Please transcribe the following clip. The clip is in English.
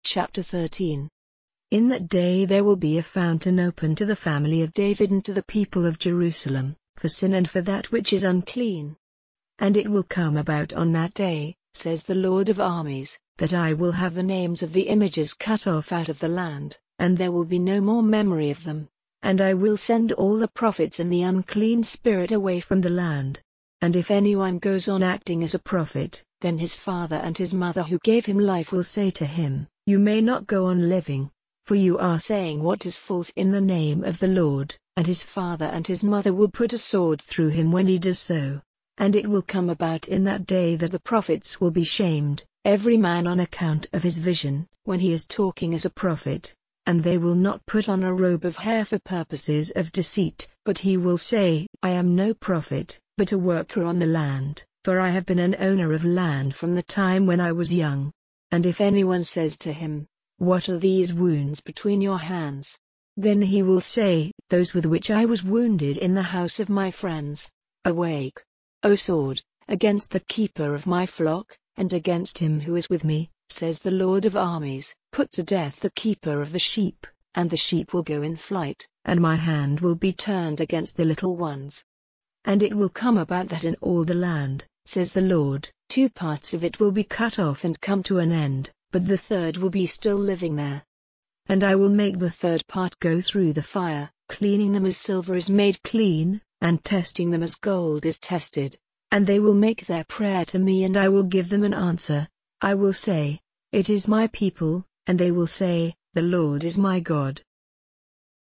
Chapter 13. In that day there will be a fountain open to the family of David and to the people of Jerusalem, for sin and for that which is unclean. And it will come about on that day, says the Lord of armies, that I will have the names of the images cut off out of the land, and there will be no more memory of them. And I will send all the prophets and the unclean spirit away from the land. And if anyone goes on acting as a prophet, then his father and his mother who gave him life will say to him, "You may not go on living, for you are saying what is false in the name of the Lord," and his father and his mother will put a sword through him when he does so. And it will come about in that day that the prophets will be shamed, every man on account of his vision, when he is talking as a prophet. And they will not put on a robe of hair for purposes of deceit, but he will say, "I am no prophet, but a worker on the land, for I have been an owner of land from the time when I was young." And if anyone says to him, "What are these wounds between your hands?" then he will say, "Those with which I was wounded in the house of my friends. Awake, O sword, against the keeper of my flock, and against him who is with me, says the Lord of armies. Put to death the keeper of the sheep, and the sheep will go in flight, and my hand will be turned against the little ones. And it will come about that in all the land, says the Lord, 2 parts of it will be cut off and come to an end, but the third will be still living there. And I will make the third part go through the fire, cleaning them as silver is made clean, and testing them as gold is tested. And they will make their prayer to me and I will give them an answer. I will say, "It is my people," and they will say, "The Lord is my God."